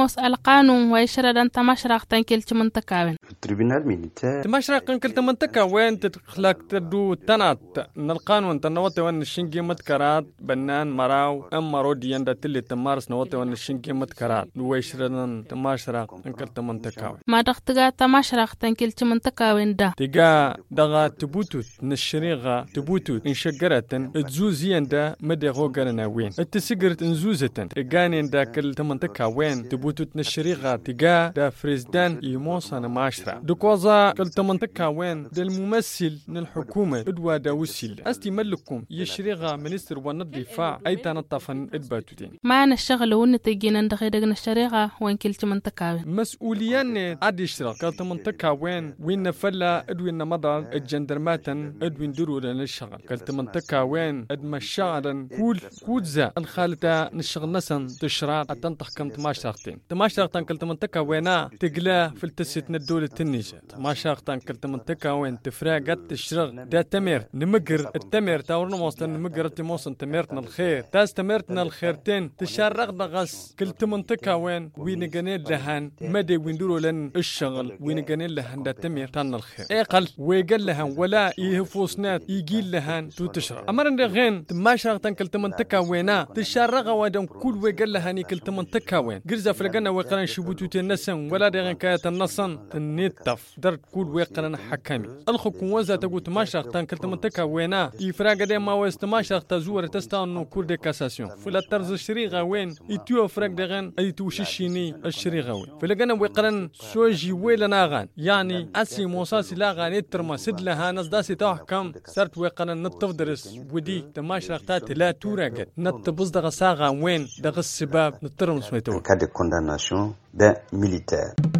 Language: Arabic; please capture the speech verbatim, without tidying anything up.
موس القانون ويشردن تمشرق تنكلت منطقة التريبيونال ميليتير تمشرق تنكلت منطقة وين تتخلق تدو تنات ان القانون تنوتي وان الشنجي متكرات بنان مراو ام رودي يندا تلي تمارس نوتي وان الشنجي متكرات ويشردن تمشرق تنكلت منطقة ما دختغا تمشرق تنكلت منطقة وين دا تيغا دغا تبوتوت نشريغا تبوتوت انشجرتن تزوزين دا مدغو غرنا وين التسجرت انزوزتن تيغانين دا كل تمنطقة وين تبوتوت نشريغا تيغا دا فريزدان يموصن ماشرا دكوزا كل تمنطقة وين دا الممثل من الحكومة ادوا دا وسيل استي ملكم يشريغا منستر ون الدفاع اي تنطفن ادباتوتين ما نشغل ونتجينا ندغيدغ نشريغا وين كلت منطقة وين مسؤوليان عادي يشتغل كل تمنطقة وين وين نفلا ادوين مضى الجندرماتن ادوين درو للشغل كل تمنطقة وين ادم الشغل كل كودزا الخالطة نشغل نسن تشرات التنطق كم تماشرقتين تماشرقتن كل تمنطقة وينا تقلا في التسيت ندولة النيجة تماشرقتن كل تمنطقة وين تفراقت تشرغ دا تمر نمقر التمر تاورنا موصل نمقر التموصن تمرتنا الخير تاس تمرتنا الخيرتين تشرق دغس كل تمنطقة وين وين جنين لهان مدي وين دورو لن الشغل وين جنين لهان دا تمر تان الخير اقل ويقل لهان ولا يهفوسنات يجيل لهان تو تشرغ امرن دغين تماشرقتن كل تمنطقة وينا تشرغ ودم كل ويقل لهاني كل تمنطقة وين قرزة فلقنا ويقرن شبوتو تنسن ولا دغين كاية النصن تنيتف در كل ويقرن حكامي الخكم وزا تقول تماشرقتن كل تمنطقة وينا يفراق دي ما ويستماشرق تزور تستانو كور دي كاساسيون فلا ترز الشريغة وين يتيو فراق دغين اي توشيشيني الشريغة وين فلقنا ويقرن سوجي ويلنا غان يعني اسي موساسي لا غان يترما سد لها نصداسي تحكم سرت ويقرن نتفدرس ودي تماشرقتات لا توراقت نتبص دغ ساغا وين دغ السباب نترم سميتو cas de condamnation d'un militaire.